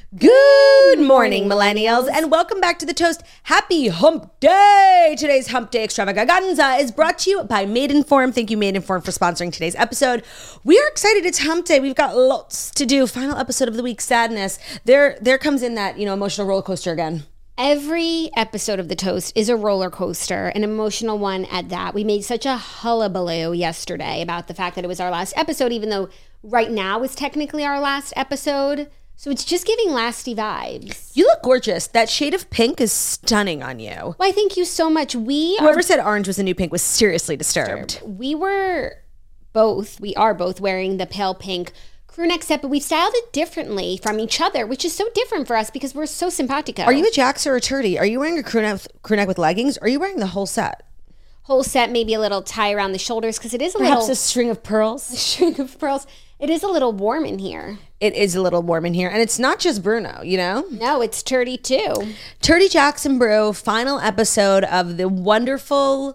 Good morning, millennials, and welcome back to The Toast. Happy Hump Day! Today's Hump Day Extravaganza is brought to you by Maidenform. Thank you, Maidenform, for sponsoring today's episode. We are excited. It's Hump Day. We've got lots to do. Final episode of the week, sadness. There comes in that, emotional roller coaster again. Every episode of The Toast is a roller coaster, an emotional one at that. We made such a hullabaloo yesterday about the fact that it was our last episode, even though right now is technically our last episode. So it's just giving lasty vibes. You look gorgeous. That shade of pink is stunning on you. Why, thank you so much. Whoever said orange was the new pink was seriously disturbed. We are both wearing the pale pink crew neck set, but we've styled it differently from each other, which is so different for us because we're so simpatico. Are you a Jax or a Turdy? Are you wearing a crew neck with leggings? Or are you wearing the whole set? Whole set, maybe a little tie around the shoulders because it is Perhaps a string of pearls. A string of pearls. It is a little warm in here. It is a little warm in here. And it's not just Bruno, No, it's Turdy too. Turdy, Jax, and Brew, final episode of the wonderful,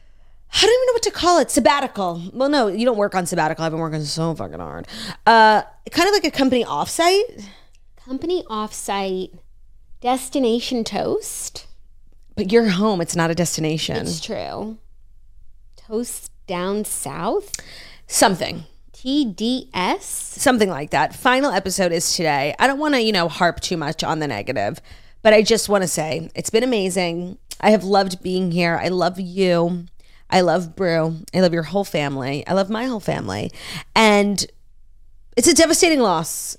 I don't even know what to call it, sabbatical. Well, no, you don't work on sabbatical. I've been working so fucking hard. Kind of like a company offsite. Company offsite, destination toast. But you're home. It's not a destination. It's true. Toast down south? Something. TDS? Something like that. Final episode is today. I don't want to, harp too much on the negative, but I just want to say it's been amazing. I have loved being here. I love you. I love Brew. I love your whole family. I love my whole family. And it's a devastating loss.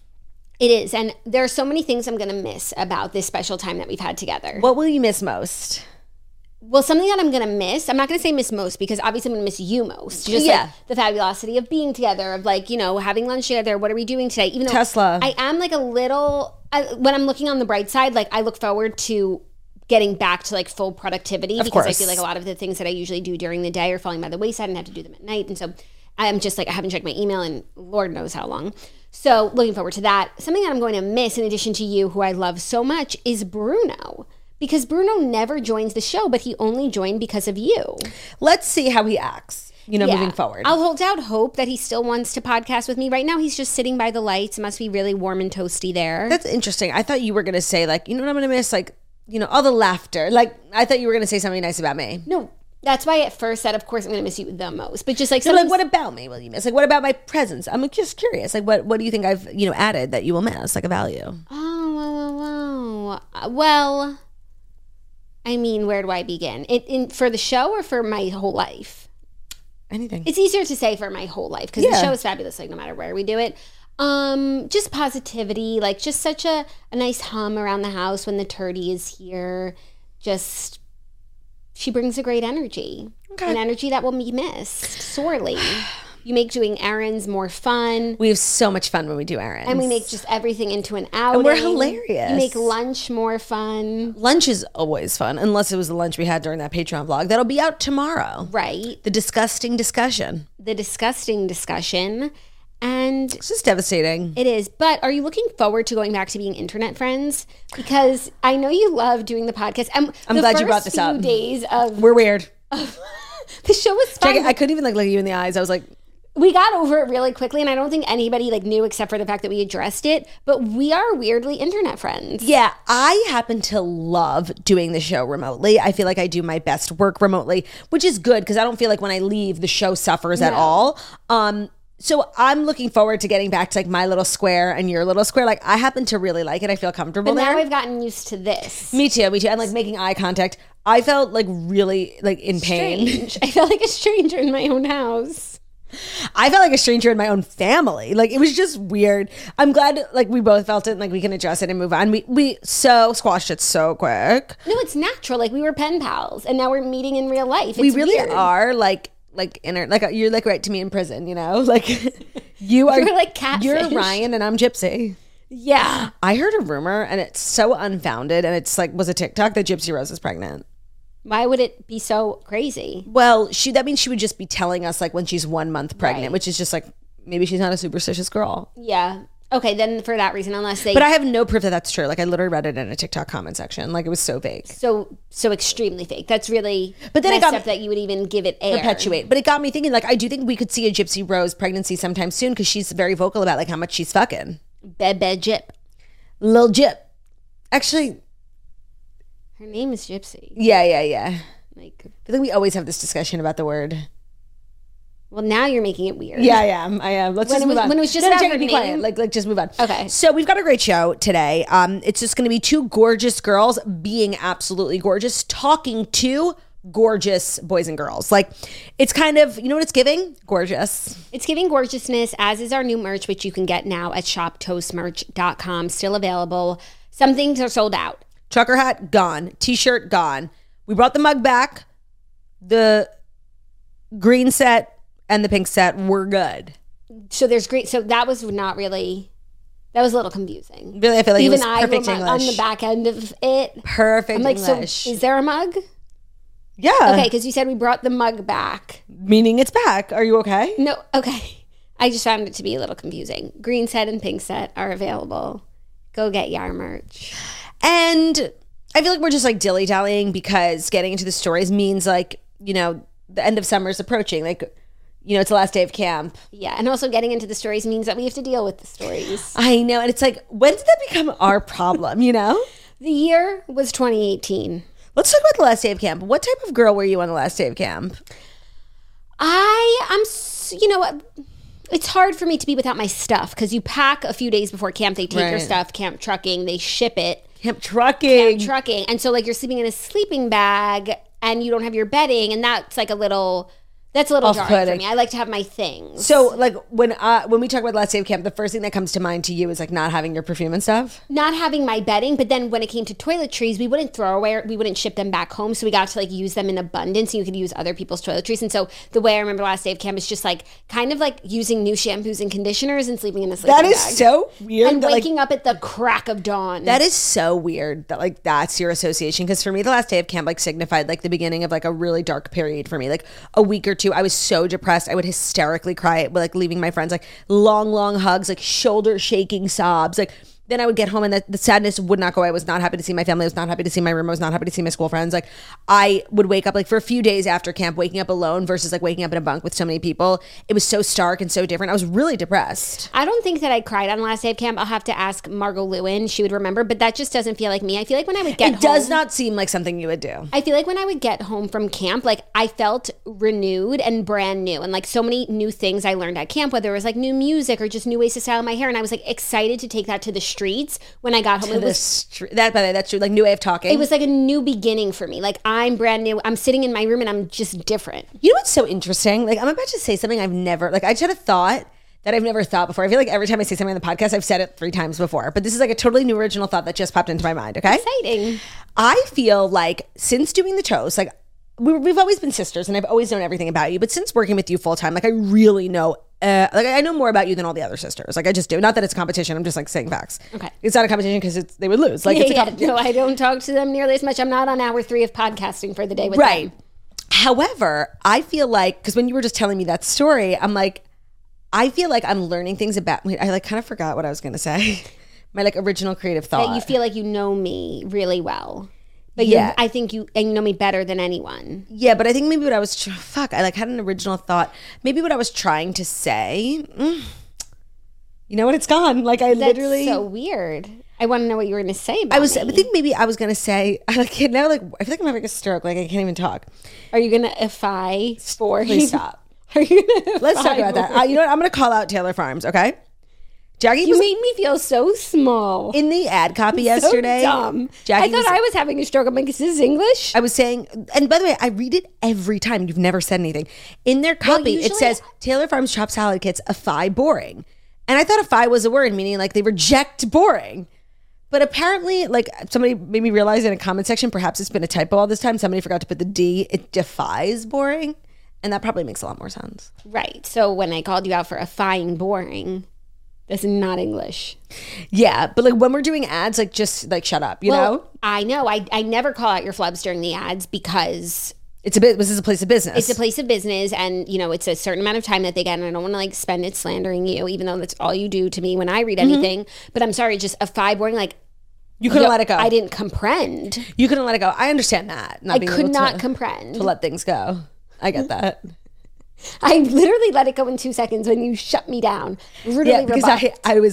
It is. And there are so many things I'm going to miss about this special time that we've had together. What will you miss most? Well, something that I'm going to miss, I'm not going to say miss most because obviously I'm going to miss you most. Just like the fabulosity of being together, of having lunch together. What are we doing today? Even though Tesla. I am like a little, when I'm looking on the bright side, I look forward to getting back to full productivity because I feel like a lot of the things that I usually do during the day are falling by the wayside and have to do them at night. And so I'm just I haven't checked my email in Lord knows how long. So looking forward to that. Something that I'm going to miss in addition to you, who I love so much, is Bruno. Because Bruno never joins the show, but he only joined because of you. Let's see how he acts, moving forward. I'll hold out hope that he still wants to podcast with me. Right now, he's just sitting by the lights. It must be really warm and toasty there. That's interesting. I thought you were going to say, what I'm going to miss? All the laughter. I thought you were going to say something nice about me. No, that's why I at first said, of course, I'm going to miss you the most. But just what about me will you miss? What about my presence? I'm just curious. What do you think I've, added that you will miss, a value? Oh, well, I mean, where do I begin? For the show or for my whole life? Anything. It's easier to say for my whole life because the show is fabulous, no matter where we do it. Just positivity, just such a nice hum around the house when the Turdy is here. Just, she brings a great energy. Okay. An energy that will be missed sorely. You make doing errands more fun. We have so much fun when we do errands. And we make just everything into an outing. And we're hilarious. You make lunch more fun. Lunch is always fun, unless it was the lunch we had during that Patreon vlog. That'll be out tomorrow. Right. The disgusting discussion. And it's just devastating. It is. But are you looking forward to going back to being internet friends? Because I know you love doing the podcast. And I'm glad you brought this up. The first few days of... We're weird. The show was fun. I couldn't even look you in the eyes. I was like... We got over it really quickly, and I don't think anybody knew except for the fact that we addressed it, but we are weirdly internet friends. Yeah, I happen to love doing the show remotely. I feel like I do my best work remotely, which is good because I don't feel like when I leave, the show suffers at all. So I'm looking forward to getting back to my little square and your little square. I happen to really like it. I feel comfortable there. But now I've gotten used to this. Me too. And making eye contact. I felt really in pain. Strange. I felt like a stranger in my own house. I felt like a stranger in my own family. It was just weird. I'm glad we both felt it and we can address it and move on. We so squashed it so quick. No, it's natural. We were pen pals and now we're meeting in real life. We really are you're right to me in prison, you are you're catfish. You're Ryan and I'm Gypsy. Yeah. I heard a rumor and it's so unfounded and it's was a TikTok that Gypsy Rose is pregnant. Why would it be so crazy? Well, that means she would just be telling us when she's 1 month pregnant, which is just maybe she's not a superstitious girl. Yeah. Okay, then for that reason, unless they... But I have no proof that that's true. I literally read it in a TikTok comment section. It was so fake. So extremely fake. That's really but then messed up that you would even give it air. Perpetuate. But it got me thinking, I do think we could see a Gypsy Rose pregnancy sometime soon because she's very vocal about, how much she's fucking. Bebe Gyp. Lil Gyp. Actually, her name is Gypsy. Yeah. Like, I feel like we always have this discussion about the word. Well, now you're making it weird. Yeah, I am. Let's just move on. When it was just about her be name. quiet. Like, just move on. Okay. So we've got a great show today. It's just going to be two gorgeous girls being absolutely gorgeous, talking to gorgeous boys and girls. Like, it's kind of, you know what it's giving? Gorgeous. It's giving gorgeousness, as is our new merch, which you can get now at shoptoastmerch.com. Still available. Some things are sold out. Trucker hat, gone. T-shirt, gone. We brought the mug back. The green set and the pink set were good. So there's great. So that was not really. That was a little confusing. Really, I feel like even it was perfect English. On the back end of it. Perfect I'm like, English. so is there a mug? Yeah. Okay, because you said we brought the mug back. Meaning it's back. Are you okay? No. Okay. I just found it to be a little confusing. Green set and pink set are available. Go get your merch. And I feel like we're just like dilly-dallying because getting into the stories means like, you know, the end of summer is approaching. Like, you know, it's the last day of camp. Yeah, and also getting into the stories means that we have to deal with the stories. I know, and it's like, when did that become our problem, you know? The year was 2018. Let's talk about the last day of camp. What type of girl were you on the last day of camp? You know what? It's hard for me to be without my stuff because you pack a few days before camp. They take your stuff, camp trucking, they ship it. Camp trucking. And so like you're sleeping in a sleeping bag and you don't have your bedding, and that's like a little jarring for me. I like to have my things. So like when we talk about last day of camp, the first thing that comes to mind to you is like not having your perfume and stuff? Not having my bedding, but then when it came to toiletries, we wouldn't ship them back home. So we got to like use them in abundance, and you could use other people's toiletries. And so the way I remember last day of camp is just like kind of like using new shampoos and conditioners and sleeping in a sleeping bag. That is so weird. And waking up at the crack of dawn. That is so weird that like that's your association. Because for me, the last day of camp like signified like the beginning of like a really dark period for me. Like a week or two, I was so depressed. I would hysterically cry at like leaving my friends, like long hugs, like shoulder shaking sobs. Like then I would get home and the sadness would not go away. I was not happy to see my family. I was not happy to see my room. I was not happy to see my school friends. Like I would wake up like for a few days after camp, waking up alone versus like waking up in a bunk with so many people. It was so stark and so different. I was really depressed. I don't think that I cried on the last day of camp. I'll have to ask Margot Lewin. She would remember, but that just doesn't feel like me. I feel like when I would get home. It does not seem like something you would do. I feel like when I would get home from camp, like I felt renewed and brand new, and like so many new things I learned at camp, whether it was like new music or just new ways to style my hair. And I was like excited to take that to the streets when I got home. That's true. Like new way of talking. It was like a new beginning for me. Like I'm brand new. I'm sitting in my room and I'm just different. You know what's so interesting? Like I'm about to say something I've never, like I just had a thought that I've never thought before. I feel like every time I say something on the podcast, I've said it 3 times before, but this is like a totally new original thought that just popped into my mind. Okay. Exciting. I feel like since doing the toast, like we've always been sisters and I've always known everything about you, but since working with you full time, like I really know like I know more about you than all the other sisters. Like I just do. Not that it's competition. I'm just like saying facts. Okay. It's not a competition because they would lose. Like it's a competition. No, I don't talk to them nearly as much. I'm not on hour 3 of podcasting for the day with them. However, I feel like, because when you were just telling me that story, I'm like, I feel like I'm learning things about me. I like kind of forgot what I was going to say. My like original creative thought. That you feel like you know me really well. But I think you know me better than anyone. Yeah, but I think maybe what I was I like had an original thought. Maybe what I was trying to say. You know what? It's gone. Like I literally. That's so weird. I want to know what you were going to say about me. I think maybe I was going to say. I like now. Like I feel like I'm having a stroke. Like I can't even talk. Are you going to ify for? Please stop. Are you going to? Let's talk about that. You know what? I'm going to call out Taylor Farms. Okay. Jackie, you made me feel so small. In the ad copy yesterday. So dumb. I thought I was having a stroke. I'm like, is this English? I was saying, and by the way, I read it every time. You've never said anything. In their copy, it says, Taylor Farms chopped salad kits, affi boring. And I thought affi was a word, meaning like they reject boring. But apparently, like somebody made me realize in a comment section, perhaps it's been a typo all this time. Somebody forgot to put the D. It defies boring. And that probably makes a lot more sense. Right. So when I called you out for affying boring, that's not English. Yeah, but like when we're doing ads, like just like shut up, you know? I know. I never call out your flubs during the ads because this is a place of business. It's a place of business, and you know it's a certain amount of time that they get, and I don't want to like spend it slandering you, even though that's all you do to me when I read anything. But I'm sorry, just affy boring, like you couldn't let it go. I didn't comprehend. You couldn't let it go. I understand that. I could not comprehend to let things go. I get that. I literally let it go in 2 seconds when you shut me down. Yeah, because I was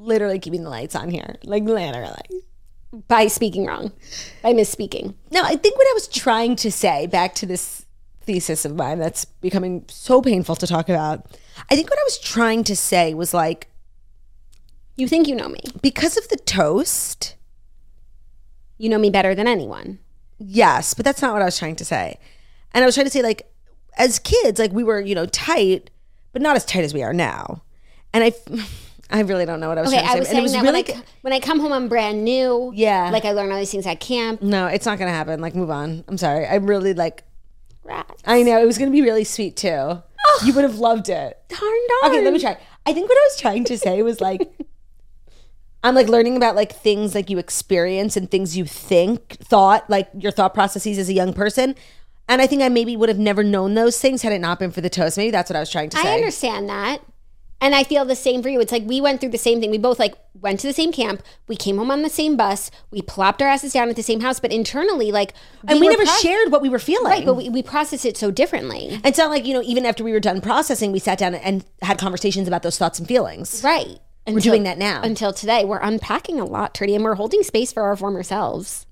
literally keeping the lights on here. Like, literally. By speaking wrong. By misspeaking. No, I think what I was trying to say, back to this thesis of mine that's becoming so painful to talk about, I think what I was trying to say was like, you think you know me. Because of the toast. You know me better than anyone. Yes, but that's not what I was trying to say. And I was trying to say, like, as kids, like, we were, you know, tight, but not as tight as we are now. And I really don't know what I was trying to say. I was saying that really when I come home, I'm brand new. Yeah. Like, I learn all these things at camp. No, it's not going to happen. Like, move on. I'm sorry. I really, like... Rats. I know. It was going to be really sweet, too. Oh, you would have loved it. Darn. Okay, let me try. I think what I was trying to say was, like... I'm like learning about like things like you experience and things you thought, like your thought processes as a young person. And I think I maybe would have never known those things had it not been for the toast. Maybe that's what I was trying to say. I understand that. And I feel the same for you. It's like we went through the same thing. We both like went to the same camp. We came home on the same bus. We plopped our asses down at the same house. But internally, like... And we never shared what we were feeling. Right, but we processed it so differently. It's not like, you know, even after we were done processing, we sat down and had conversations about those thoughts and feelings. Right. We're doing that now. Until today. We're unpacking a lot, Trudy, and we're holding space for our former selves.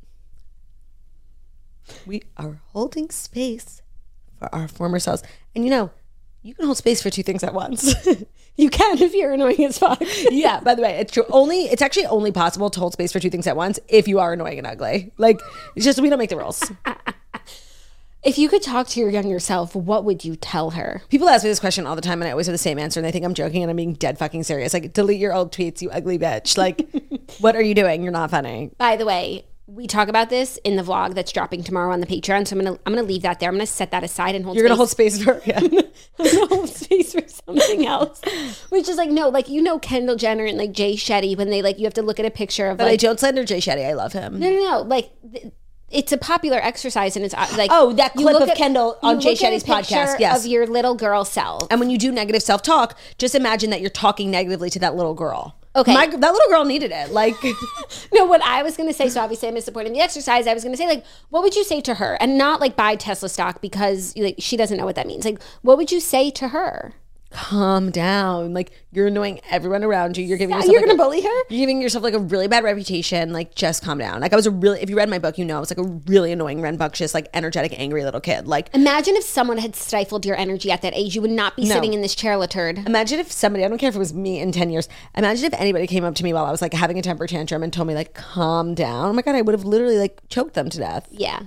We are holding space for our former selves. And you know, you can hold space for two things at once. You can if you're annoying as fuck. Yeah, by the way, it's true. It's actually only possible to hold space for two things at once if you are annoying and ugly. Like, it's just, we don't make the rules. If you could talk to your younger self, what would you tell her? People ask me this question all the time and I always have the same answer and they think I'm joking and I'm being dead fucking serious. Like, delete your old tweets, you ugly bitch. Like, what are you doing? You're not funny. By the way, we talk about this in the vlog that's dropping tomorrow on the Patreon. So I'm gonna leave that there. I'm gonna set that aside and hold You're space. Gonna hold space for I'm gonna hold space for something else. Which is like, no, like, you know, Kendall Jenner and like Jay Shetty, when they like, you have to look at a picture of but like, I don't slander Jay Shetty. I love him. No. Like, it's a popular exercise, and it's like, oh, that clip of Kendall on Jay Shetty's podcast. Yes, of your little girl self. And when you do negative self-talk, just imagine that you're talking negatively to that little girl. Okay, that little girl needed it. Like, no, what I was going to say. So obviously, I'm disappointed in the exercise. I was going to say, like, what would you say to her, and not like buy Tesla stock because like she doesn't know what that means. Like, what would you say to her? Calm down. Like, you're annoying everyone around you. You're giving yourself you're gonna bully her. You're giving yourself like a really bad reputation. Like, just calm down. Like, if you read my book, you know I was like a really annoying, rambunctious, like energetic, angry little kid. Like, imagine if someone had stifled your energy at that age. You would not be sitting in this chair, Laturd. Imagine if somebody, I don't care if it was me in 10 years, imagine if anybody came up to me while I was like having a temper tantrum and told me like, calm down. Oh my God, I would have literally like choked them to death. Yeah.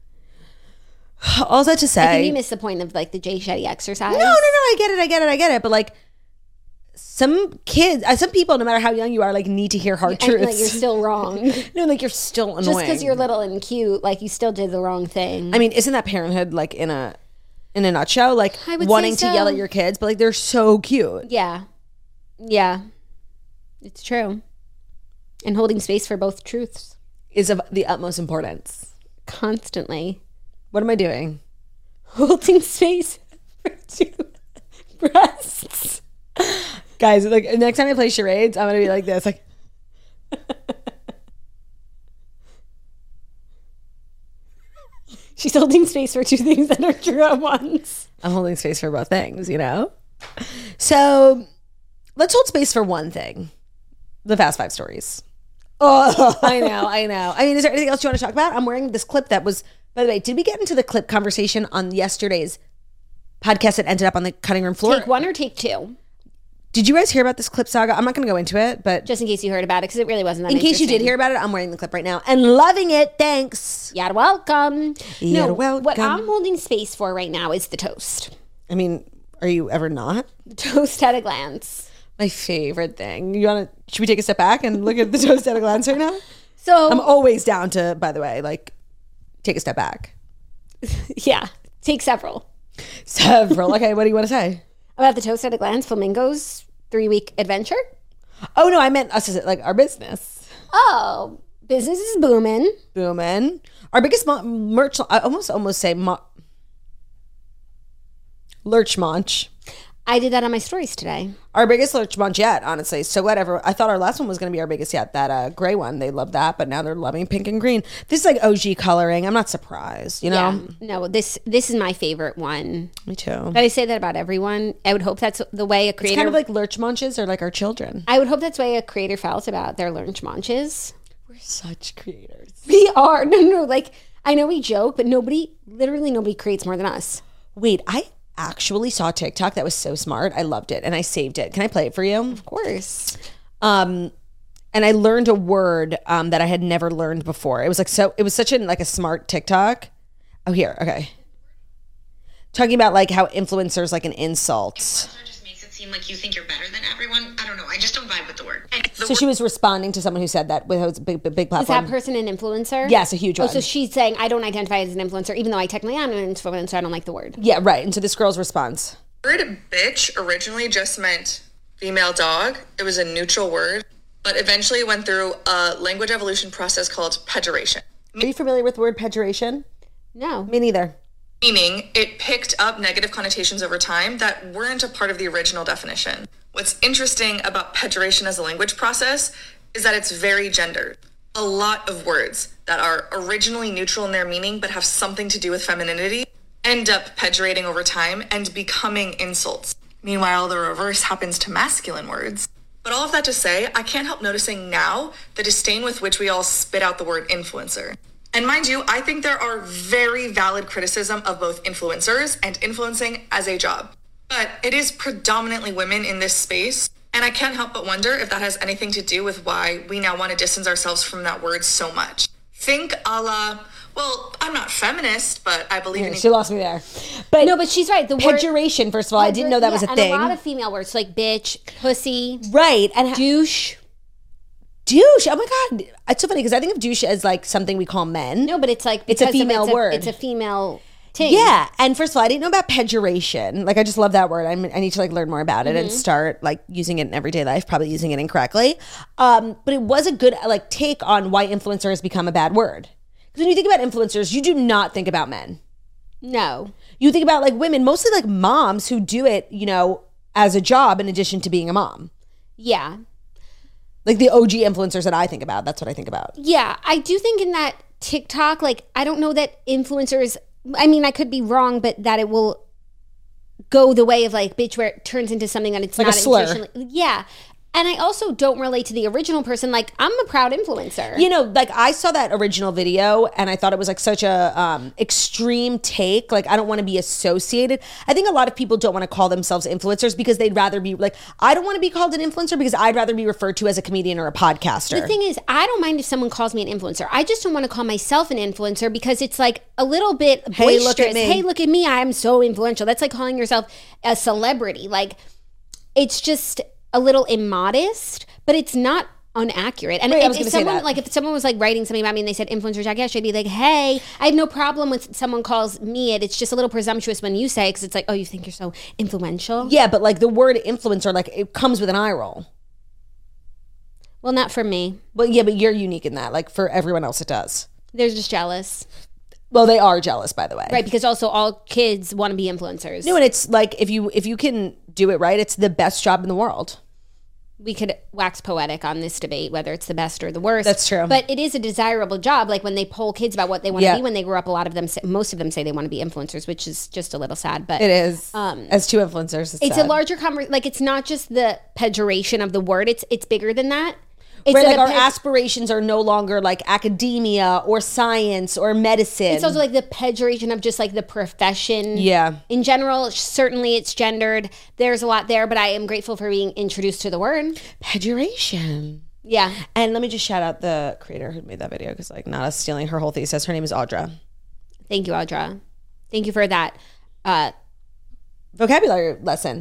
All that to say, I think you missed the point of like the Jay Shetty exercise. No, I get it. But like, some people, no matter how young you are, like need to hear hard truths. Like you're still wrong. No, like you're still annoying. Just because you're little and cute, like you still did the wrong thing. I mean, isn't that parenthood like in a nutshell? Like wanting to yell at your kids, but like they're so cute. Yeah, it's true. And holding space for both truths is of the utmost importance. Constantly. What am I doing? Holding space for two breasts. Guys, like next time I play charades, I'm gonna be like this, like. She's holding space for two things that are true at once. I'm holding space for both things, you know? So let's hold space for one thing. The Fast Five stories. Oh, I know. I mean, is there anything else you want to talk about? I'm wearing this clip that was, by the way, did we get into the clip conversation on yesterday's podcast that ended up on the cutting room floor? Take one or take two? Did you guys hear about this clip saga? I'm not going to go into it, but... Just in case you heard about it, because it really wasn't that in case you did hear about it, I'm wearing the clip right now and loving it. Thanks. You're welcome. You're welcome. What I'm holding space for right now is the toast. I mean, are you ever not? The toast at a glance. My favorite thing. Should we take a step back and look at the toast at a glance right now? So I'm always down to, by the way, like, take a step back. Yeah. Take several. Okay, what do you want to say? About the toast at a glance, Flamingo's 3-week adventure? Oh, no, I meant us, like our business. Oh, business is booming. Booming. Our biggest merch, I almost say lurch munch. I did that on my stories today. Our biggest lurch munch yet, honestly. So whatever. I thought our last one was going to be our biggest yet. That gray one. They love that, but now they're loving pink and green. This is like OG coloring. I'm not surprised, you know? Yeah. No, this is my favorite one. Me too. But I say that about everyone. I would hope that's the way a creator... It's kind of like lurch munches are like our children. I would hope that's the way a creator felt about their lurch munches. We're such creators. We are. No. Like, I know we joke, but literally nobody creates more than us. Wait, I actually saw TikTok that was so smart. I loved it and I saved it. Can I play it for you? Of course. And I learned a word that I had never learned before. It was like it was such a smart TikTok. Oh, here. Okay. Talking about like how influencers like an insult. Influencer just makes it seem like you think you're better than everyone. I don't know. I just don't vibe with the word. So she was responding to someone who said that with a big platform. Is that person an influencer? Yes, a huge one. Oh, so she's saying, I don't identify as an influencer, even though I technically am an influencer, I don't like the word. Yeah, right. And so this girl's response. The word bitch originally just meant female dog. It was a neutral word, but eventually went through a language evolution process called pejoration. Are you familiar with the word pejoration? No. Me neither. Meaning it picked up negative connotations over time that weren't a part of the original definition. What's interesting about pejoration as a language process is that it's very gendered. A lot of words that are originally neutral in their meaning but have something to do with femininity end up pejorating over time and becoming insults. Meanwhile, the reverse happens to masculine words. But all of that to say, I can't help noticing now the disdain with which we all spit out the word influencer. And mind you, I think there are very valid criticism of both influencers and influencing as a job. But it is predominantly women in this space, and I can't help but wonder if that has anything to do with why we now want to distance ourselves from that word so much. Think a la, well, I'm not feminist, but I believe in... She lost me there. But no, but she's right. The pejoration, word, first of all, I didn't know that was a thing. And a lot of female words, like bitch, pussy. Right. And douche. Douche. Oh my God. It's so funny because I think of douche as like something we call men. No, but it's like... It's a female word. It's a female... Ting. Yeah, and first of all, I didn't know about pejoration. Like, I just love that word. I need to like learn more about it and start like using it in everyday life. Probably using it incorrectly, but it was a good like take on why influencer has become a bad word. Because when you think about influencers, you do not think about men. No, you think about like women, mostly like moms who do it, you know, as a job in addition to being a mom. Yeah, like the OG influencers that I think about. That's what I think about. Yeah, I do think in that TikTok, like I don't know that influencers. I mean, I could be wrong, but that it will go the way of like bitch where it turns into something that it's like not a slur. intentionally. Yeah. And I also don't relate to the original person. Like, I'm a proud influencer. You know, like I saw that original video and I thought it was like such a extreme take. Like, I don't want to be associated. I think a lot of people don't want to call themselves influencers because they'd rather be like, I don't want to be called an influencer because I'd rather be referred to as a comedian or a podcaster. The thing is, I don't mind if someone calls me an influencer. I just don't want to call myself an influencer because it's like a little bit boisterous. Hey, look at me. Hey, look at me. I'm so influential. That's like calling yourself a celebrity. Like, it's just a little immodest, but it's not inaccurate. And if someone was like writing something about me and they said influencer Jackass, I'd be like, hey, I have no problem when someone calls me it. It's just a little presumptuous when you say it because it's like, oh, you think you're so influential? Yeah, but like the word influencer, like it comes with an eye roll. Well, not for me. Well, yeah, but you're unique in that. Like for everyone else, it does. They're just jealous. Well, they are jealous, by the way. Right, because also all kids want to be influencers. No, and it's like if you can do it right, it's the best job in the world. We could wax poetic on this debate, whether it's the best or the worst. That's true. But it is a desirable job. Like when they poll kids about what they want to be when they grow up, most of them say they want to be influencers, which is just a little sad. But it is. As two influencers, it's sad. A larger conversation. Like it's not just the pejoration of the word. It's bigger than that. It's where like our aspirations are no longer like academia or science or medicine. It's also like the pejoration of just like the profession. Yeah. In general, certainly it's gendered. There's a lot there, but I am grateful for being introduced to the word. Pejoration. Yeah. And let me just shout out the creator who made that video because like not us stealing her whole thesis. Her name is Audra. Thank you, Audra. Thank you for that. Vocabulary lesson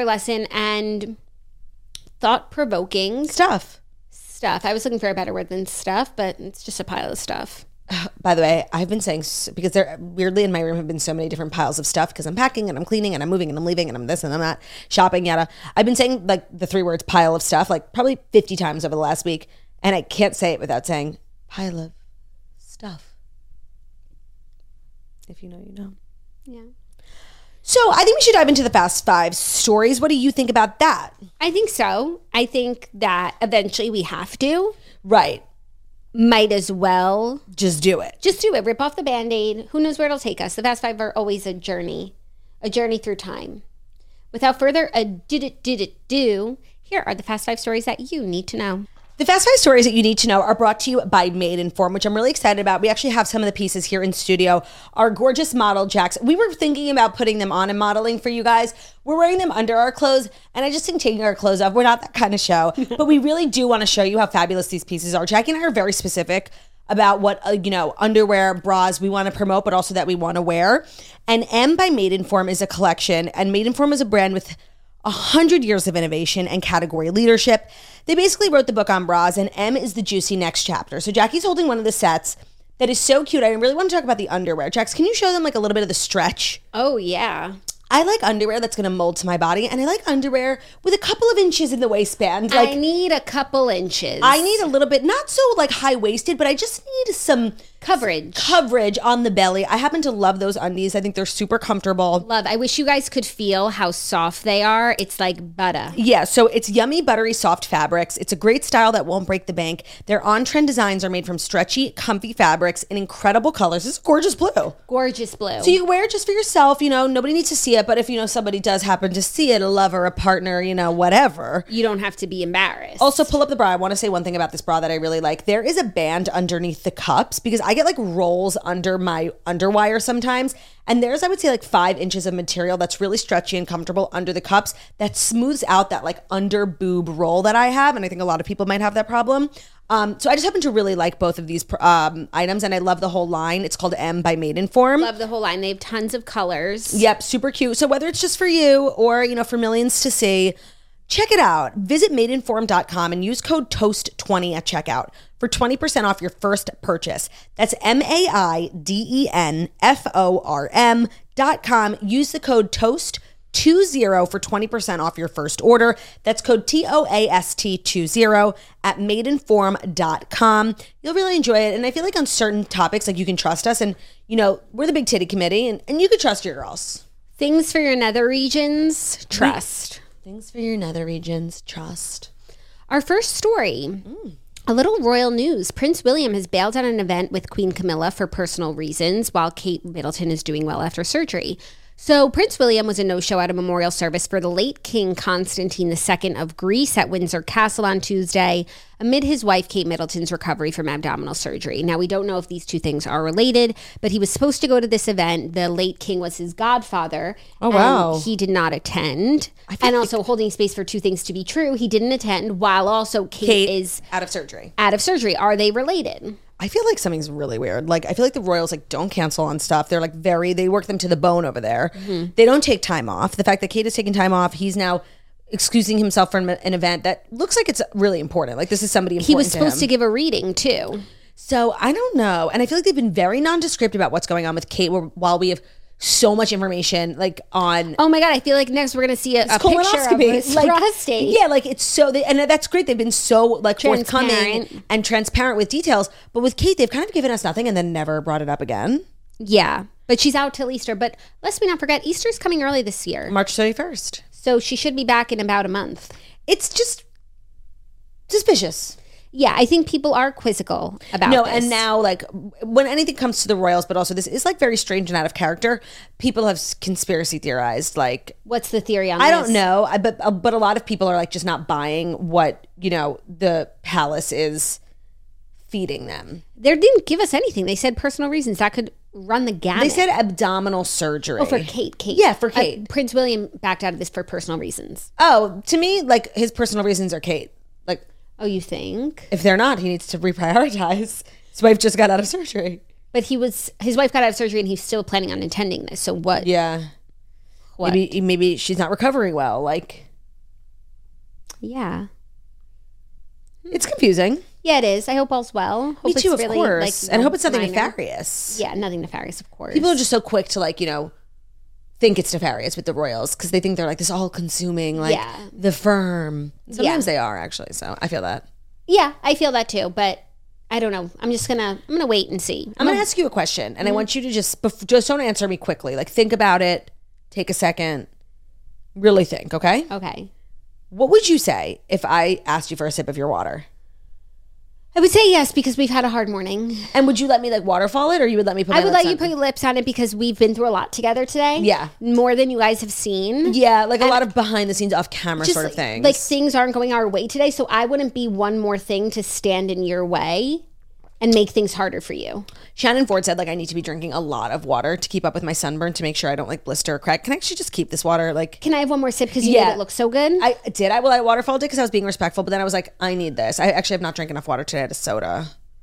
and thought-provoking stuff. I was looking for a better word than stuff, but it's just a pile of stuff. By the way, I've been saying, because there weirdly in my room have been so many different piles of stuff because I'm packing and I'm cleaning and I'm moving and I'm leaving and I'm this and I'm that, shopping, yada. I've been saying like the 3 words pile of stuff like probably 50 times over the last week, and I can't say it without saying pile of stuff. If you know, you know. Yeah. So I think we should dive into the Fast Five stories. What do you think about that? I think so. I think that eventually we have to. Right. Might as well. Just do it. Just do it. Rip off the Band-Aid. Who knows where it'll take us? The Fast Five are always a journey through time. Without further ado, here are the Fast Five stories that you need to know. The Fast Five stories that you need to know are brought to you by Maidenform, which I'm really excited about. We actually have some of the pieces here in studio. Our gorgeous model Jacks. We were thinking about putting them on and modeling for you guys. We're wearing them under our clothes, and I just think taking our clothes off, we're not that kind of show. But we really do want to show you how fabulous these pieces are. Jackie and I are very specific about what, underwear, bras we want to promote, but also that we want to wear. And M by Maidenform is a collection, and Maidenform is a brand with 100 years of innovation and category leadership. They basically wrote the book on bras, and M is the juicy next chapter. So Jackie's holding one of the sets that is so cute. I really want to talk about the underwear. Jax, can you show them like a little bit of the stretch? Oh, yeah. I like underwear that's going to mold to my body, and I like underwear with a couple of inches in the waistband. I need a couple inches. I need a little bit, not so like high-waisted, but I just need some coverage on the belly. I happen to love those undies. I think they're super comfortable. Love. I wish you guys could feel how soft they are. It's like butter. Yeah, so it's yummy, buttery, soft fabrics. It's a great style that won't break the bank. Their on-trend designs are made from stretchy, comfy fabrics in incredible colors. This is gorgeous blue. Gorgeous blue. So you can wear it just for yourself. Nobody needs to see it, but if somebody does happen to see it, a lover, a partner, whatever. You don't have to be embarrassed. Also, pull up the bra. I want to say one thing about this bra that I really like. There is a band underneath the cups because I get like rolls under my underwire sometimes. And there's, I would say, like 5 inches of material that's really stretchy and comfortable under the cups that smooths out that like under boob roll that I have. And I think a lot of people might have that problem. So I just happen to really like both of these items, and I love the whole line. It's called M by Maidenform. Love the whole line. They have tons of colors. Yep, super cute. So whether it's just for you or, for millions to see, check it out. Visit maidenform.com and use code TOAST20 at checkout for 20% off your first purchase. That's MAIDENFORM.com. Use the code TOAST20 for 20% off your first order. That's code TOAST20 at maidenform.com. You'll really enjoy it. And I feel like on certain topics, like you can trust us. And, we're the big titty committee and you can trust your girls. Things for your nether regions, trust. Things for your nether regions, trust. Our first story. A little royal news. Prince William has bailed on an event with Queen Camilla for personal reasons, while Kate Middleton is doing well after surgery. So Prince William was a no-show at a memorial service for the late King Constantine II of Greece at Windsor Castle on Tuesday, amid his wife Kate Middleton's recovery from abdominal surgery. Now, we don't know if these two things are related, but he was supposed to go to this event. The late king was his godfather. Oh, wow. He did not attend. And also holding space for two things to be true. He didn't attend, while also Kate is out of surgery. Are they related? I feel like something's really weird. Like, I feel like the royals don't cancel on stuff. They're they work them to the bone over there. Mm-hmm. They don't take time off. The fact that Kate is taking time off, he's now excusing himself from an event that looks like it's really important. Like, this is somebody important. He was supposed to give a reading too. So I don't know. And I feel like they've been very nondescript about what's going on with Kate while we have so much information on. Oh my God, I feel like next we're going to see a picture of his prostate. Yeah, it's so, and that's great. They've been so forthcoming and transparent with details. But with Kate, they've kind of given us nothing and then never brought it up again. Yeah, but she's out till Easter. But lest we not forget, Easter's coming early this year. March 31st. So she should be back in about a month. It's just suspicious. Yeah, I think people are quizzical about this. And now, when anything comes to the royals, but also this is, very strange and out of character, people have conspiracy theorized, What's the theory on this? I don't know, but a lot of people are, just not buying what, the palace is feeding them. They didn't give us anything. They said personal reasons. That could run the gamut. They said abdominal surgery. Oh, for Kate. Yeah, for Kate. Prince William backed out of this for personal reasons. Oh, to me, his personal reasons are Kate. Oh, you think? If they're not, he needs to reprioritize. His wife just got out of surgery. But his wife got out of surgery and he's still planning on attending this. So what? Yeah. What? Maybe she's not recovering well. Yeah. It's confusing. Yeah, it is. I hope all's well. Me too, of course. And I hope it's nothing nefarious. Yeah, nothing nefarious, of course. People are just so quick to think it's nefarious with the royals because they think they're this all-consuming, the firm. Sometimes they are, actually. So I feel that. Yeah, I feel that too. But I don't know. I'm gonna wait and see. I'm gonna ask you a question, and I want you to just don't answer me quickly. Think about it. take a second, really think, okay? Okay. What would you say if I asked you for a sip of your water? I would say yes, because we've had a hard morning. And would you let me like waterfall it, or you would let me put my I would lips let you on put your lips on it because we've been through a lot together today. Yeah. More than you guys have seen. Yeah, like a lot of behind the scenes off camera sort of things. Like things aren't going our way today, so I wouldn't be one more thing to stand in your way and make things harder for you. Shannon Ford said like I need to be drinking a lot of water to keep up with my sunburn to make sure I don't like blister or crack. Can I actually just keep this water? Like, can I have one more sip because you made it look so good? I waterfalled it because I was being respectful, but then I was like, I need this. I actually have not drank enough water today. I had a soda.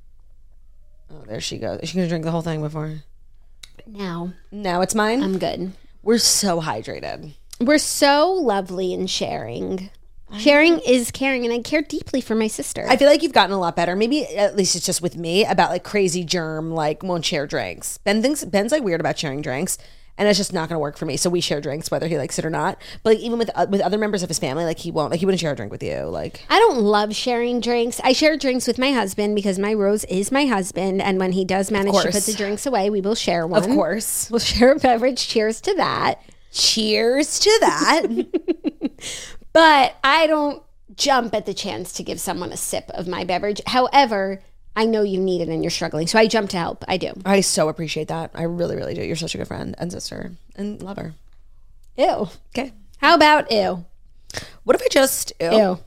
Oh, there she goes. Is she gonna drink the whole thing before? Now it's mine. I'm good. We're so hydrated. We're so lovely and sharing. Sharing is caring, and I care deeply for my sister. I feel like you've gotten a lot better. Maybe at least it's just with me about like crazy germ, like won't share drinks. Ben's like weird about sharing drinks, and it's just not going to work for me. So we share drinks whether he likes it or not. But like even with other members of his family, like he wouldn't share a drink with you. Like I don't love sharing drinks. I share drinks with my husband because my Rose is my husband, and when he does manage to put the drinks away, we will share one. Of course, we'll share a beverage. Cheers to that. Cheers to that. But I don't jump at the chance to give someone a sip of my beverage. However, I know you need it and you're struggling. So I jump to help. I do. I so appreciate that. I really, really do. You're such a good friend and sister and lover. Ew. Okay. How about ew? What if I just... Ew. Are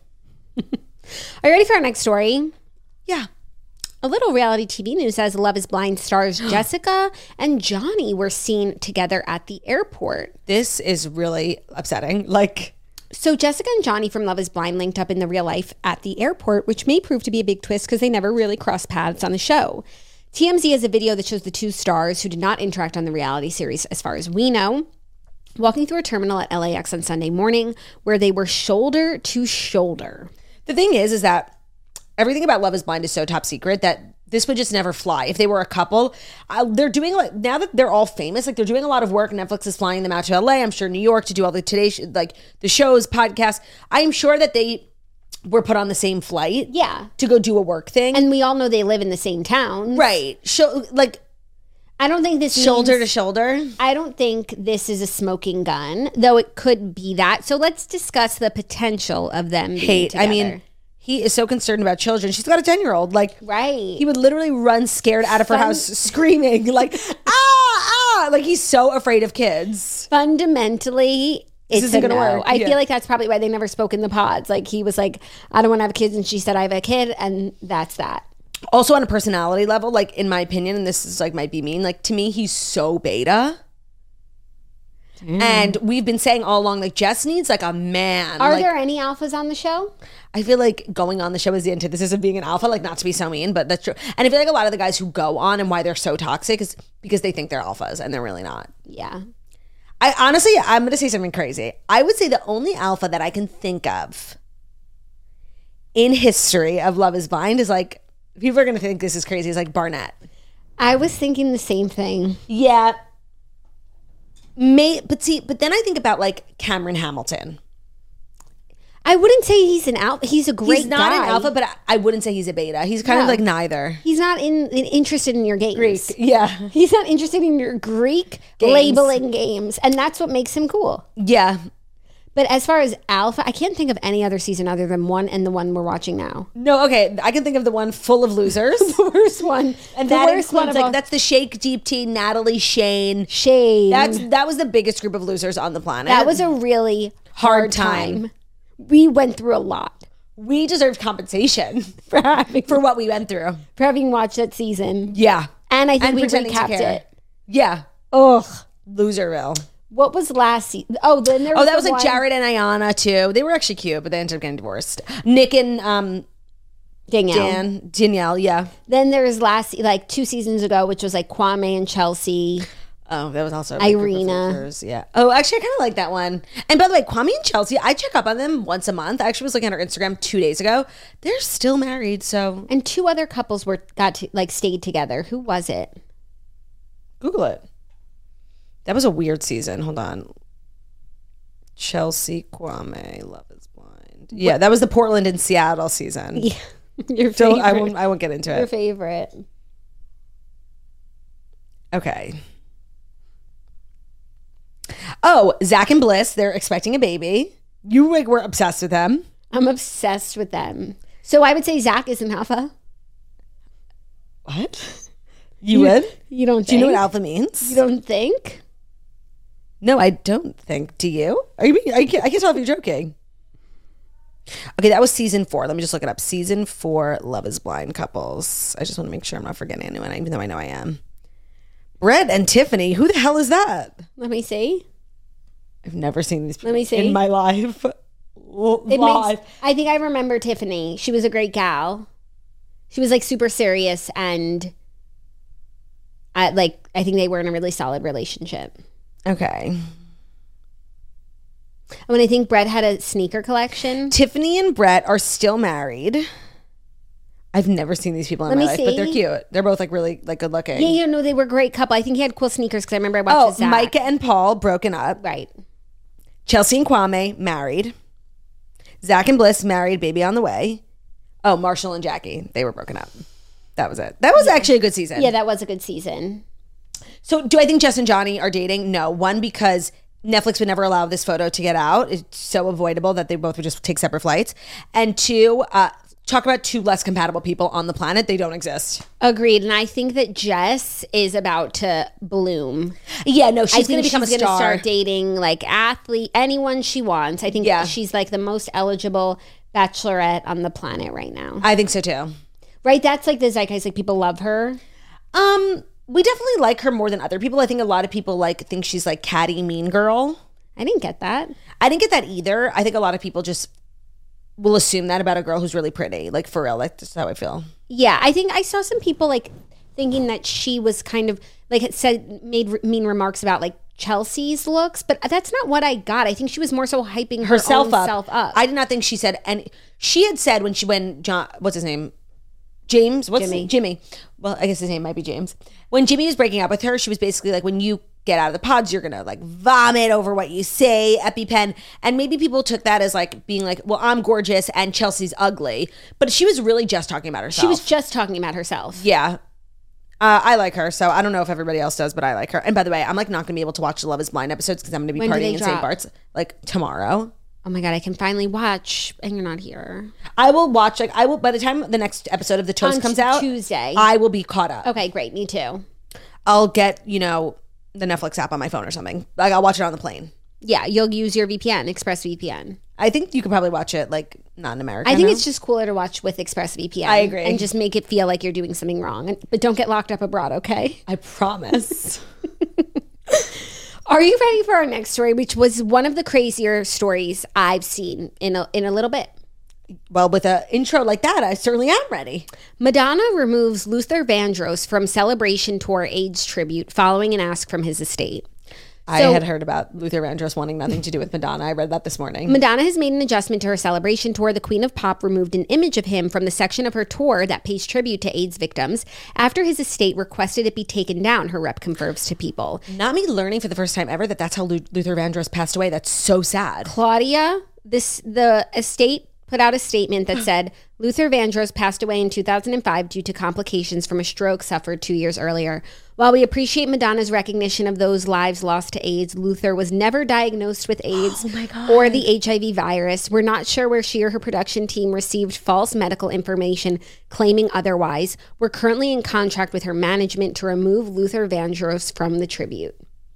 you ready for our next story? Yeah. A little reality TV news says Love is Blind stars Jessica and Johnny were seen together at the airport. This is really upsetting. Like... So Jessica and Johnny from Love is Blind linked up in the real life at the airport, which may prove to be a big twist because they never really crossed paths on the show. TMZ has a video that shows the two stars who did not interact on the reality series as far as we know, walking through a terminal at LAX on Sunday morning where they were shoulder to shoulder. The thing is that everything about Love is Blind is so top secret that this would just never fly. If they were a couple, they're doing like, now that they're all famous, like they're doing a lot of work. Netflix is flying them out to LA. I'm sure New York to do all the like the shows, podcasts. I am sure that they were put on the same flight. Yeah. To go do a work thing. And we all know they live in the same town. Right. I don't think this shoulder to shoulder. I don't think this is a smoking gun, though it could be that. So let's discuss the potential of them being together. I mean, he is so concerned about children. She's got a 10-year-old. Like, right. He would literally run scared out of her house screaming like, like he's so afraid of kids. Fundamentally, it's isn't going to work. I feel like that's probably why they never spoke in the pods. Like he was like, I don't want to have kids. And she said, I have a kid. And that's that. Also on a personality level, like in my opinion, and this is like might be mean, like to me, he's so beta. And we've been saying all along, like Jess needs like a man. Are there any alphas on the show? I feel like going on the show is the antithesis of being an alpha, like not to be so mean, but that's true. And I feel like a lot of the guys who go on and why they're so toxic is because they think they're alphas and they're really not. Yeah. I honestly, I'm going to say something crazy. I would say the only alpha that I can think of in history of Love is Blind is like, people are going to think this is crazy, is like Barnett. I was thinking the same thing. Yeah. But then I think about like Cameron Hamilton. I wouldn't say he's an alpha. He's a great guy. He's not an alpha, but I wouldn't say he's a beta. He's kind of like neither. He's not interested in your games. Greek, yeah. He's not interested in your Greek labeling games. And that's what makes him cool. Yeah. But as far as alpha, I can't think of any other season other than one and the one we're watching now. No, okay. I can think of the one full of losers. The worst one. And that includes like, that's the Shake Deep Tea, Natalie, Shane. That was the biggest group of losers on the planet. That was a really hard time. We went through a lot. We deserved compensation for what we went through. For having watched that season. Yeah. And I think we recapped it. Yeah. Ugh. Loserville. What was last season? Oh, then there was that was like Jared and Ayana too. They were actually cute, but they ended up getting divorced. Nick and Danielle, yeah. Then there was like 2 seasons ago, which was like Kwame and Chelsea. Oh, that was also Irina. Yeah. Oh, actually, I kind of like that one. And by the way, Kwame and Chelsea, I check up on them once a month. I actually was looking at her Instagram 2 days ago. They're still married, so. And 2 other couples stayed together. Who was it? Google it. That was a weird season. Hold on. Chelsea, Kwame, Love is Blind. Yeah, that was the Portland and Seattle season. Yeah. Your favorite. I won't get into it. Your favorite. Okay. Oh, Zach and Bliss, they're expecting a baby. You like were obsessed with them. I'm obsessed with them. So I would say Zach is an alpha. What? You would? You don't think? Do you know what alpha means? You don't think? No, I don't think. Do you? Are you being, I can't tell if you're joking. Okay, that was season 4. Let me just look it up. Season 4, Love is Blind couples. I just want to make sure I'm not forgetting anyone, even though I know I am. Brett and Tiffany. Who the hell is that? Let me see. I've never seen these people Let me see. in my life. I think I remember Tiffany. She was a great gal. She was like super serious, and I think they were in a really solid relationship. Okay. I mean, I think Brett had a sneaker collection. Tiffany and Brett are still married. I've never seen these people in my life, but they're cute. They're both like really like good looking. Yeah, no, they were a great couple. I think he had cool sneakers because I remember I watched his Zach. Micah and Paul broken up. Right. Chelsea and Kwame married. Zach and Bliss married, baby on the way. Oh, Marshall and Jackie, they were broken up. That was it. That was actually a good season. Yeah, that was a good season. So do I think Jess and Johnny are dating? No. One, because Netflix would never allow this photo to get out. It's so avoidable that they both would just take separate flights. And 2, talk about 2 less compatible people on the planet. They don't exist. Agreed. And I think that Jess is about to bloom. Yeah, no, she's going to become a star. She's going to start dating like anyone she wants. I think she's like the most eligible bachelorette on the planet right now. I think so too. Right? That's like the zeitgeist. Like people love her. We definitely like her more than other people. I think a lot of people think she's like catty, mean girl. I didn't get that. I didn't get that either. I think a lot of people just will assume that about a girl who's really pretty. Like for real, like that's how I feel. Yeah, I think I saw some people like thinking that she was kind of like made mean remarks about like Chelsea's looks, but that's not what I got. I think she was more so hyping herself up. I did not think she said, and she had said when John, what's his name? James? Jimmy. Well, I guess his name might be James. When Jimmy was breaking up with her, she was basically like, when you get out of the pods, you're gonna like vomit over what you say, EpiPen. And maybe people took that as like being like, well, I'm gorgeous and Chelsea's ugly. But she was really just talking about herself. She was just talking about herself. Yeah. I like her, so I don't know if everybody else does, but I like her. And by the way, I'm like not gonna be able to watch the Love is Blind episodes because I'm gonna be partying in St. Bart's like tomorrow. Oh my God, I can finally watch and you're not here. I will watch, by the time the next episode of The Toast comes out, Tuesday, I will be caught up. Okay, great. Me too. I'll get, the Netflix app on my phone or something. Like I'll watch it on the plane. Yeah, you'll use your VPN, ExpressVPN. I think you could probably watch it like not in America. I think it's just cooler to watch with ExpressVPN. I agree. And just make it feel like you're doing something wrong. But don't get locked up abroad, okay? I promise. Are you ready for our next story, which was one of the crazier stories I've seen in a little bit? Well, with an intro like that, I certainly am ready. Madonna removes Luther Vandross from Celebration Tour AIDS tribute following an ask from his estate. I had heard about Luther Vandross wanting nothing to do with Madonna. I read that this morning. Madonna has made an adjustment to her Celebration Tour. The Queen of Pop removed an image of him from the section of her tour that pays tribute to AIDS victims after his estate requested it be taken down, her rep confirms to People. Not me learning for the first time ever that's how Luther Vandross passed away. That's so sad. Claudia, the estate put out a statement that said Luther Vandross passed away in 2005 due to complications from a stroke suffered 2 years earlier. While we appreciate Madonna's recognition of those lives lost to AIDS, Luther was never diagnosed with AIDS or the HIV virus. We're not sure where she or her production team received false medical information claiming otherwise. We're currently in contract with her management to remove Luther Vandross from the tribute.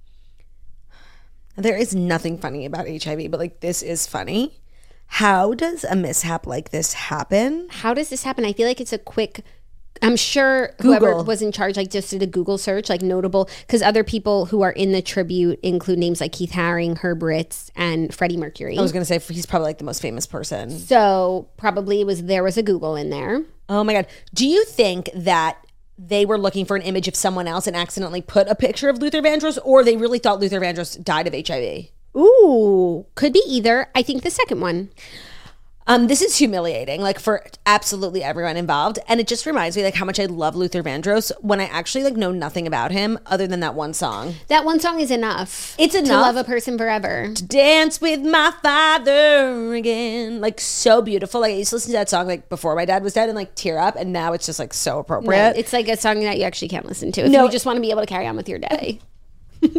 There is nothing funny about HIV, but this is funny. How does a mishap like this happen? How does this happen? I feel like it's a quick, I'm sure whoever was in charge just did a Google search, notable, because other people who are in the tribute include names like Keith Haring, Herb Ritts, and Freddie Mercury. I was going to say he's probably the most famous person. So probably there was a Google in there. Oh my God. Do you think that they were looking for an image of someone else and accidentally put a picture of Luther Vandross, or they really thought Luther Vandross died of HIV? Ooh, could be either. I think the second one. This is humiliating, for absolutely everyone involved. And it just reminds me, how much I love Luther Vandross when I actually, know nothing about him other than that one song. That one song is enough. It's enough. To love a person forever. To dance with my father again. So beautiful. I used to listen to that song, before my dad was dead and, tear up. And now it's just, so appropriate. No, it's a song that you actually can't listen to if you just want to be able to carry on with your day.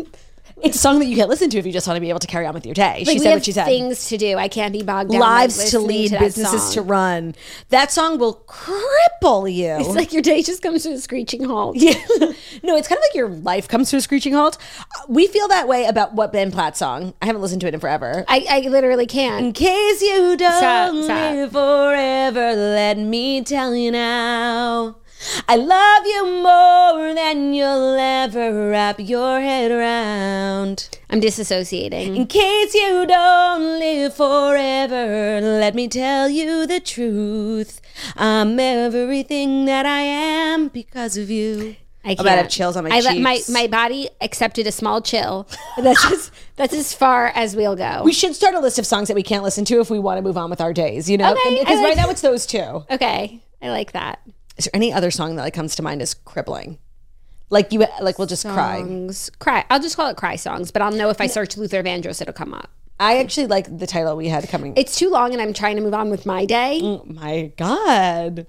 It's a song that you can't listen to if you just want to be able to carry on with your day. Like, she said what she said. Things to do. I can't be bogged down. Lives to lead, businesses to run. That song will cripple you. It's like your day just comes to a screeching halt. Yeah. No, it's kind of like your life comes to a screeching halt. We feel that way about what Ben Platt song. I haven't listened to it in forever. I literally can't. In case you don't Stop. live forever, let me tell you now. I love you more than you'll ever wrap your head around. I'm disassociating. In case you don't live forever, let me tell you the truth. I'm everything that I am because of you. I can't. I'm about to have chills on my cheeks. My body accepted a small chill. That's as far as we'll go. We should start a list of songs that we can't listen to if we want to move on with our days, you know? Okay, Because right now it's those two. Okay, I like that. Is there any other song that like comes to mind as crippling? Like we'll just Cry. I'll just call it cry songs, but I'll know if I search Luther Vandross, it'll come up. I actually like the title we had coming. It's too long and I'm trying to move on with my day. Oh my God.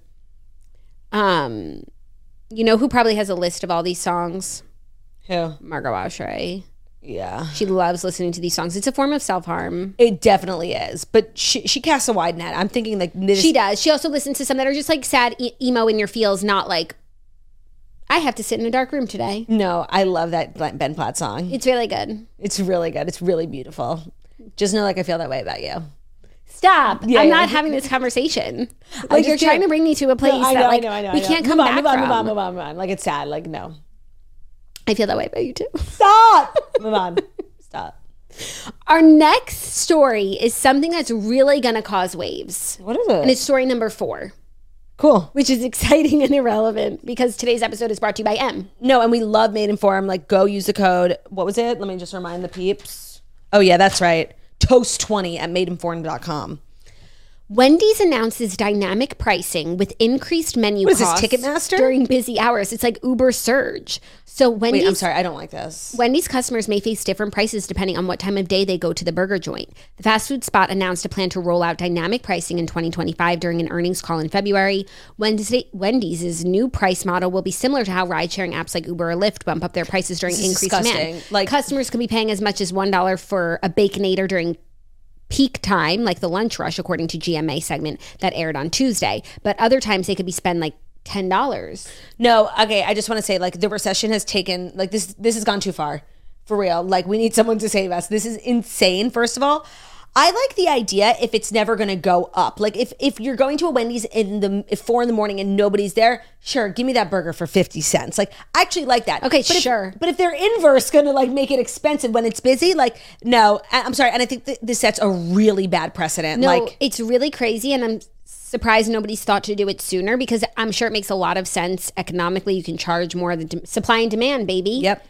You know who probably has a list of all these songs? Who? Margot Oshry. Yeah. She loves listening to these songs. It's a form of self-harm. It definitely is. But she casts a wide net. I'm thinking like this. She does. She also listens to some that are just like sad emo in your feels, not like, I have to sit in a dark room today. No, I love that Ben Platt song. It's really good. It's really good. It's really beautiful. Just know like I feel that way about you. Stop. I'm not having this conversation. Like you're trying to bring me to a place that like we can't come back from. Move on. Like it's sad. Like no. I feel that way about you too. Stop. Move on. Stop. Our next story is something that's really going to cause waves. What is it? And it's story number 4. Cool. Which is exciting and irrelevant because today's episode is brought to you by M. No, and we love Maidenform. Like go use the code. What was it? Let me just remind the peeps. Oh yeah, that's right. Toast20 at maidenform.com. Wendy's announces dynamic pricing with increased menu costs. What is this, Ticketmaster? During busy hours. It's like Uber surge. So Wendy's... Wait, I'm sorry. I don't like this. Wendy's customers may face different prices depending on what time of day they go to the burger joint. The fast food spot announced a plan to roll out dynamic pricing in 2025 during an earnings call in February. Wendy's new price model will be similar to how ride-sharing apps like Uber or Lyft bump up their prices during increased demand. Like customers can be paying as much as $1 for a Baconator during peak time, like the lunch rush, according to GMA segment that aired on Tuesday. But other times they could be spent like $10. No, okay. I just want to say, like, the recession has taken, like, this has gone too far, for real. Like, we need someone to save us. This is insane. First of all, I like the idea if it's never going to go up. Like, if you're going to a Wendy's at 4 a.m. and nobody's there, sure, give me that burger for 50 cents. Like, I actually like that. Okay, but sure. But if they're inverse going to, like, make it expensive when it's busy, like, no. I'm sorry. And I think this sets a really bad precedent. No, like, it's really crazy, and I'm surprised nobody's thought to do it sooner because I'm sure it makes a lot of sense economically. You can charge more of the supply and demand, baby. Yep.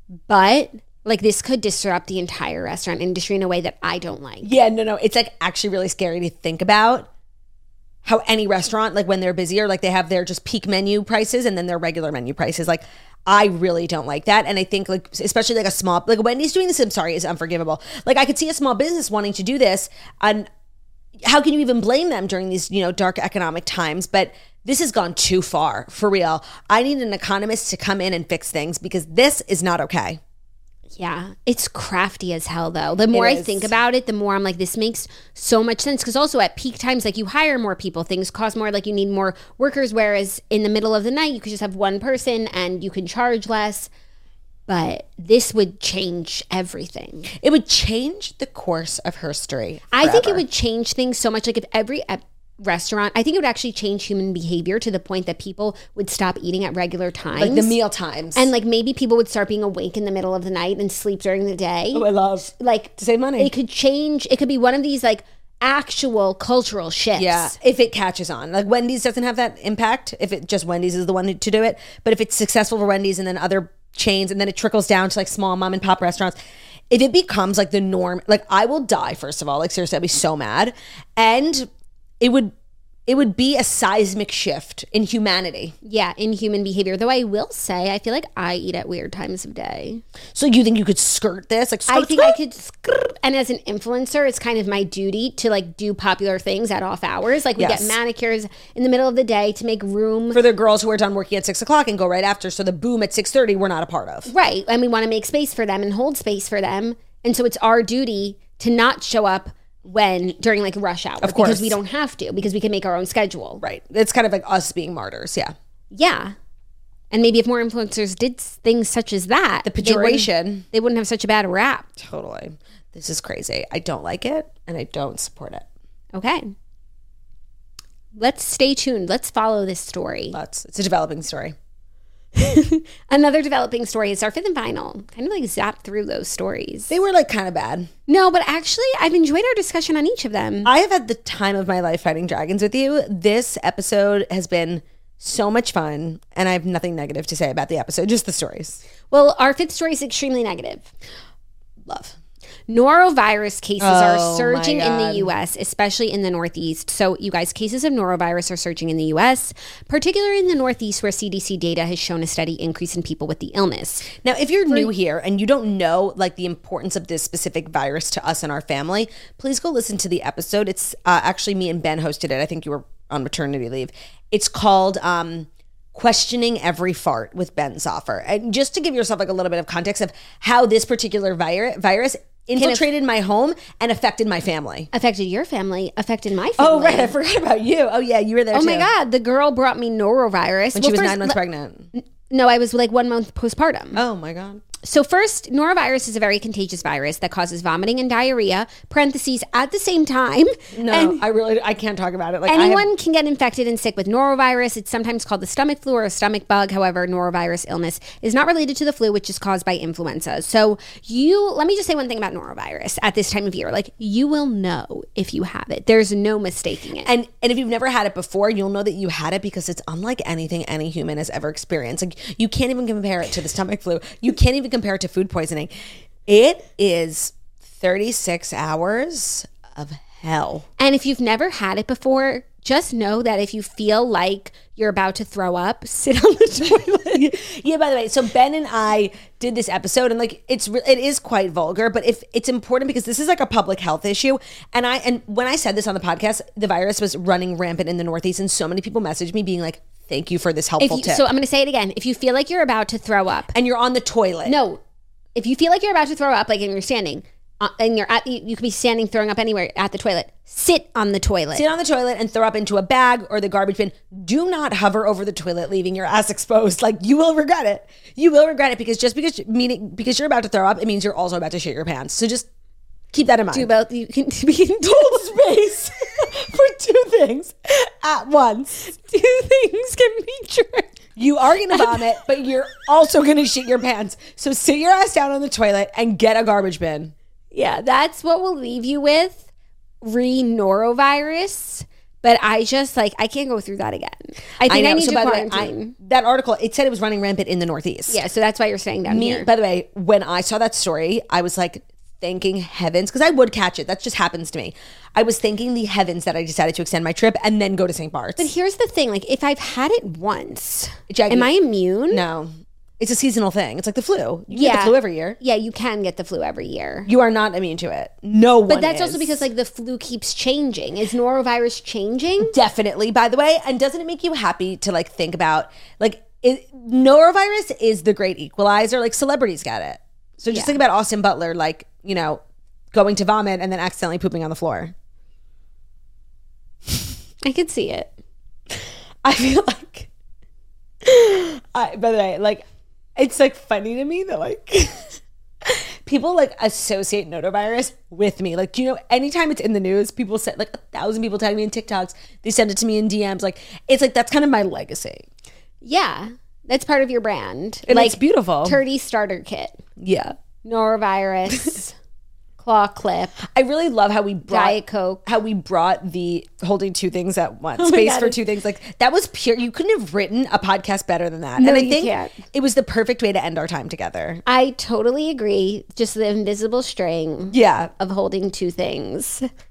But like this could disrupt the entire restaurant industry in a way that I don't like. Yeah, no. It's like actually really scary to think about how any restaurant, like when they're busier, like they have their just peak menu prices and then their regular menu prices. Like I really don't like that. And I think like, especially like a small, like Wendy's doing this, I'm sorry, is unforgivable. Like I could see a small business wanting to do this, and how can you even blame them during these, dark economic times? But this has gone too far, for real. I need an economist to come in and fix things because this is not okay. Yeah, it's crafty as hell though. The more I think about it, the more I'm like, this makes so much sense. Because also at peak times, like you hire more people, things cost more, like you need more workers. Whereas in the middle of the night, you could just have one person and you can charge less. But this would change everything. It would change the course of history forever. I think it would change things so much. Like if every restaurant, I think it would actually change human behavior to the point that people would stop eating at regular times. Like the meal times. And like maybe people would start being awake in the middle of the night and sleep during the day. Oh, I love. Like to save money. It could change. It could be one of these like actual cultural shifts. Yeah, if it catches on. Like Wendy's doesn't have that impact if it just Wendy's is the one to do it. But if it's successful for Wendy's and then other chains and then it trickles down to like small mom and pop restaurants, if it becomes like the norm, like I will die, first of all. Like seriously, I'd be so mad. And it would it would be a seismic shift in humanity. Yeah, in human behavior. Though I will say, I feel like I eat at weird times of day. So you think you could skirt this? Like, I think I could skirt. And as an influencer, it's kind of my duty to like do popular things at off hours. Like we get manicures in the middle of the day to make room. For the girls who are done working at 6 o'clock and go right after. So the boom at 6:30, we're not a part of. Right. And we want to make space for them and hold space for them. And so it's our duty to not show up during like rush hour, of course, because we don't have to, because we can make our own schedule. Right. It's kind of like us being martyrs. Yeah. And maybe if more influencers did things such as that, the pejoration, they wouldn't have such a bad rap. Totally. This is crazy. I don't like it and I don't support it. Okay. Let's stay tuned. Let's follow this story. It's a developing story. Another developing story is our fifth and final. Kind of like zapped through those stories. They were like kind of bad. No, but actually I've enjoyed our discussion on each of them. I have had the time of my life fighting dragons with you. This episode has been so much fun and I have nothing negative to say about the episode, just the stories. Well, our fifth story is extremely negative. Love. Norovirus cases are surging in the U.S., especially in the Northeast. So, you guys, cases of norovirus are surging in the U.S., particularly in the Northeast, where CDC data has shown a steady increase in people with the illness. Now, if you're new here and you don't know like the importance of this specific virus to us and our family, please go listen to the episode. It's actually me and Ben hosted it. I think you were on maternity leave. It's called Questioning Every Fart with Ben Soffer. And just to give yourself like a little bit of context of how this particular virus infiltrated my home and affected my family. Affected your family, affected my family. Oh, right. I forgot about you. Oh, yeah. You were there too. Oh, my God. The girl brought me norovirus. When she was 9 months pregnant. No, I was like 1 month postpartum. Oh, my God. So first, norovirus is a very contagious virus that causes vomiting and diarrhea, parentheses, at the same time. No, I can't talk about it. Like anyone can get infected and sick with norovirus. It's sometimes called the stomach flu or a stomach bug. However, norovirus illness is not related to the flu, which is caused by influenza. So let me just say one thing about norovirus at this time of year. Like, you will know if you have it. There's no mistaking it. And if you've never had it before, you'll know that you had it because it's unlike anything any human has ever experienced. Like, you can't even compare it to the stomach flu. You can't even compare it to food poisoning. It is 36 hours of hell. And if you've never had it before, just know that if you feel like you're about to throw up, sit on the toilet. Yeah, by the way, so Ben and I did this episode and like it is quite vulgar, but if it's important because this is like a public health issue. And when I said this on the podcast, the virus was running rampant in the Northeast and so many people messaged me being like, thank you for this helpful tip. So I'm going to say it again. If you feel like you're about to throw up. And you're on the toilet. No. If you feel like you're about to throw up, like and you're standing, and you could be standing, throwing up anywhere at the toilet, sit on the toilet. Sit on the toilet and throw up into a bag or the garbage bin. Do not hover over the toilet, leaving your ass exposed. Like, you will regret it. You will regret it because because you're about to throw up, it means you're also about to shit your pants. So just keep that in mind. Do both. You can be in hold space for two things at once. Two things can be true. You are going to vomit, but you're also going to shit your pants. So sit your ass down on the toilet and get a garbage bin. Yeah, that's what we'll leave you with. Norovirus. But I can't go through that again. I think I need to quarantine. That article, it said it was running rampant in the Northeast. Yeah, so that's why you're staying down here. By the way, when I saw that story, I was like, thanking heavens, because I would catch it. That just happens to me. I was thanking the heavens that I decided to extend my trip and then go to St. Bart's. But here's the thing. Like, if I've had it once, am I immune? No. It's a seasonal thing. It's like the flu. You get the flu every year. Yeah, you can get the flu every year. You are not immune to it. No one But that's also because, like, the flu keeps changing. Is norovirus changing? Definitely, by the way. And doesn't it make you happy to, like, think about, like, norovirus is the great equalizer. Like, celebrities get it. So just think about Austin Butler, like, you know, going to vomit and then accidentally pooping on the floor. I could see it. I feel like, by the way, like, it's like funny to me that like people like associate norovirus with me. Like, do you know, anytime it's in the news, people say, like 1,000 people tag me in TikToks, they send it to me in DMs. Like, it's like, that's kind of my legacy. Yeah. That's part of your brand. And like, it's beautiful. Turdy starter kit. Yeah. Norovirus. Claw clip. I really love how we brought Diet Coke. How we brought the holding two things at once. Space for two things. Like, that was pure. You couldn't have written a podcast better than that. No, and I you think can't. It was the perfect way to end our time together. I totally agree. Just the invisible string of holding two things.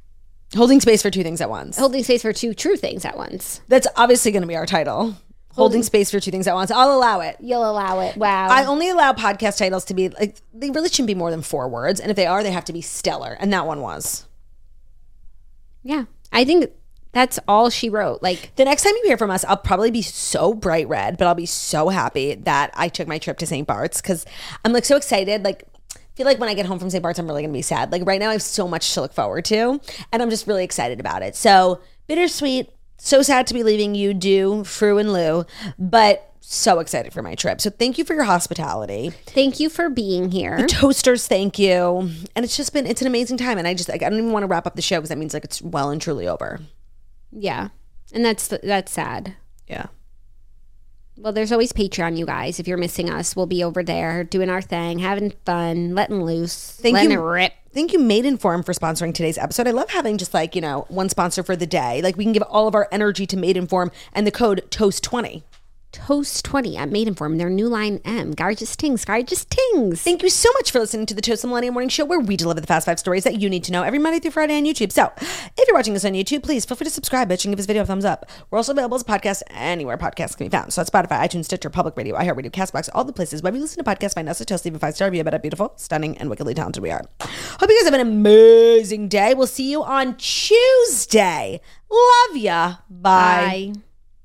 Holding space for two things at once. Holding space for two true things at once. That's obviously going to be our title. Holding space for two things at once. I'll allow it. You'll allow it. Wow. I only allow podcast titles to be like, they really shouldn't be more than 4 words. And if they are, they have to be stellar. And that one was. Yeah. I think that's all she wrote. Like, the next time you hear from us, I'll probably be so bright red, but I'll be so happy that I took my trip to St. Bart's because I'm like so excited. Like, I feel like when I get home from St. Bart's, I'm really going to be sad. Like right now I have so much to look forward to and I'm just really excited about it. So bittersweet, so sad to be leaving you, Fru and Lou, but so excited for my trip. So thank you for your hospitality. Thank you for being here. The toasters, thank you. And it's an amazing time. And I just like, I don't even want to wrap up the show because that means like it's well and truly over. Yeah. And that's sad. Yeah. Well, there's always Patreon, you guys. If you're missing us, we'll be over there doing our thing, having fun, letting loose, letting it rip. Thank you, Maidenform, for sponsoring today's episode. I love having just like, one sponsor for the day. Like we can give all of our energy to Maidenform and the code TOAST20. Toast20 at Maidenform, their new line M. Gorgeous tings, gorgeous tings. Thank you so much for listening to the Toast the Millennial Morning Show, where we deliver the fast 5 stories that you need to know every Monday through Friday on YouTube. So if you're watching this on YouTube, please feel free to subscribe, bitch, and give this video a thumbs up. We're also available as a podcast anywhere podcasts can be found. So that's Spotify, iTunes, Stitcher, Public Radio, iHeartRadio, CastBox, all the places where we listen to podcasts. Find us at Toast, leave a 5-star review about how beautiful, stunning, and wickedly talented we are. Hope you guys have an amazing day. We'll see you on Tuesday. Love ya. Bye.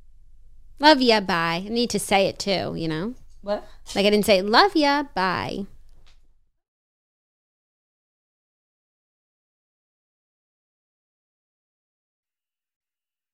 Love ya, bye. I need to say it too, What? Like I didn't say love ya, bye.